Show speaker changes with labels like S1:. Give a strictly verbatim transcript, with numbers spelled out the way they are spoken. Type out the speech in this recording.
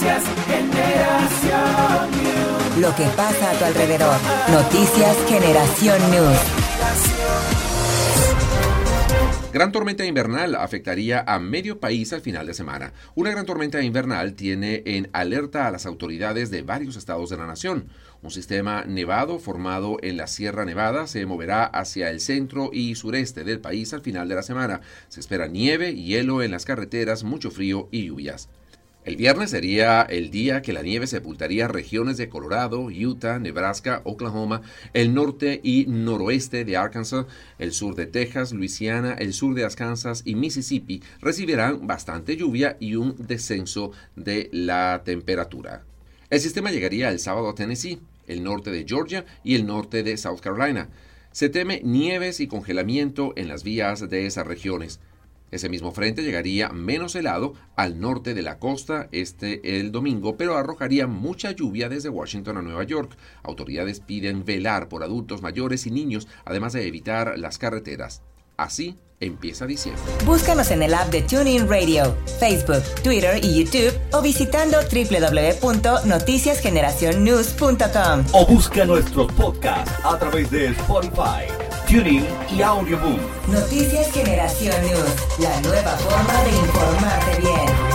S1: Noticias Generación News.
S2: Lo que pasa a tu alrededor. Noticias Generación News.
S3: Gran tormenta invernal afectaría a medio país al final de semana. Una gran tormenta invernal tiene en alerta a las autoridades de varios estados de la nación. Un sistema nevado formado en la Sierra Nevada se moverá hacia el centro y sureste del país al final de la semana. Se espera nieve, hielo en las carreteras, mucho frío y lluvias. El viernes sería el día que la nieve sepultaría regiones de Colorado, Utah, Nebraska, Oklahoma, el norte y noroeste de Arkansas, el sur de Texas, Luisiana, el sur de Arkansas y Mississippi recibirán bastante lluvia y un descenso de la temperatura. El sistema llegaría el sábado a Tennessee, el norte de Georgia y el norte de South Carolina. Se teme nieves y congelamiento en las vías de esas regiones. Ese mismo frente llegaría menos helado al norte de la costa este el domingo, pero arrojaría mucha lluvia desde Washington a Nueva York. Autoridades piden velar por adultos mayores y niños, además de evitar las carreteras. Así empieza diciembre.
S2: Búscanos en el app de TuneIn Radio, Facebook, Twitter y YouTube o visitando doble u doble u doble u punto noticias generación news punto com.
S4: O busca nuestros podcasts a través de Spotify, TuneIn y Audioboom.
S2: Noticias Generación News, la nueva forma de informarte bien.